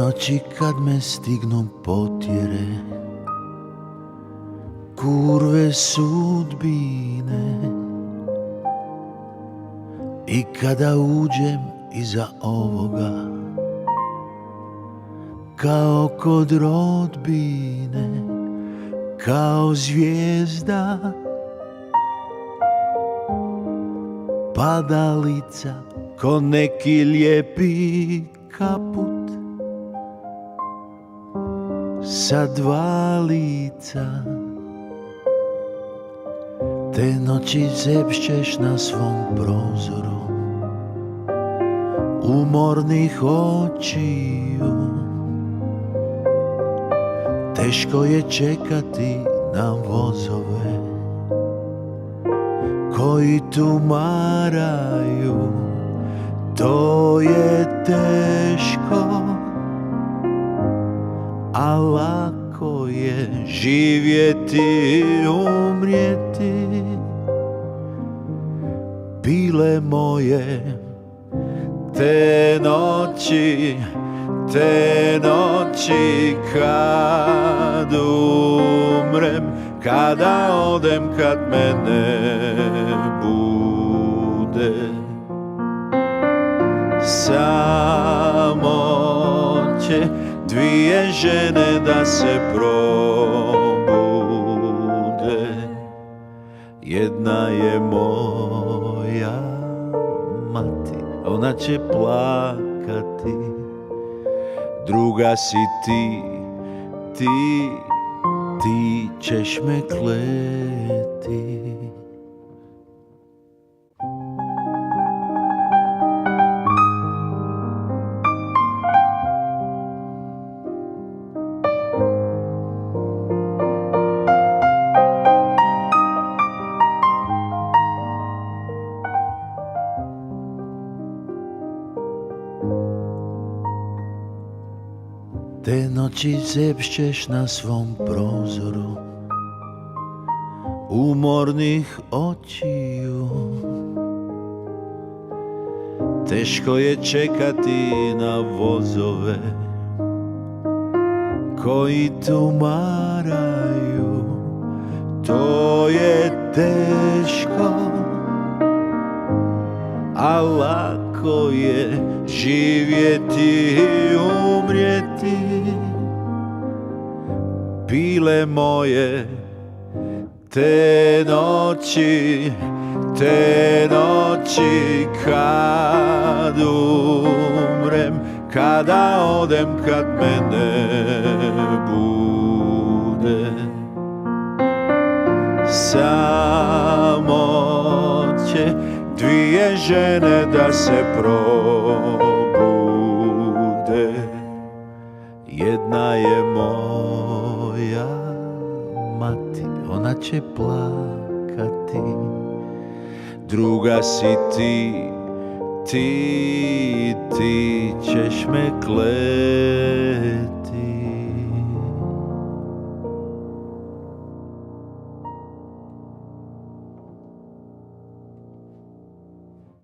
noći kad me stignu potjere, kurve sudbine, i kada uđem iza ovoga, kao kod rodbine, kao zvijezda padalica, ko neki lijepi kaput sa dva lica. Te noći zepšćeš na svom prozoru umornih očiju. Teško je čekati na vozove koji tumaraju. To je teško, a lako je živjeti i umrijeti. Bile moje te noći kad umrem, kada odem, kad me ne bude. Samo će dvije žene da se probude. Jedna je moja mati, ona će plakati. Druga si ti ćeš me kleti. Te noći zepšćeš na svom prozoru umornih očiju. Teško je čekati na vozove koji tumaraju. To je teško, a lako je živjeti i umrijeti. Bile moje te noći kad umrem, kada odem, kad me ne bude. Samo će dvije žene da se probude. Jedna je moja mati, ona će plakati. Druga si ti ćeš me kleti.